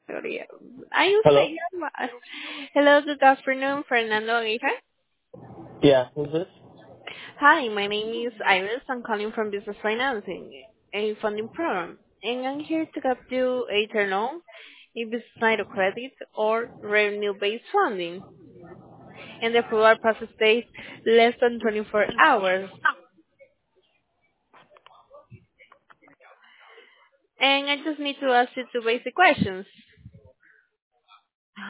Sorry. I will Hello? say, hello, good afternoon, Fernando Aguirre. Yeah, who's this? Hi, my name is Iris. I'm calling from Business Financing, a funding program, and I'm here to help you either loan, if it's line of credit or revenue-based funding, and the approval process takes less than 24 hours. And I just need to ask you two basic questions.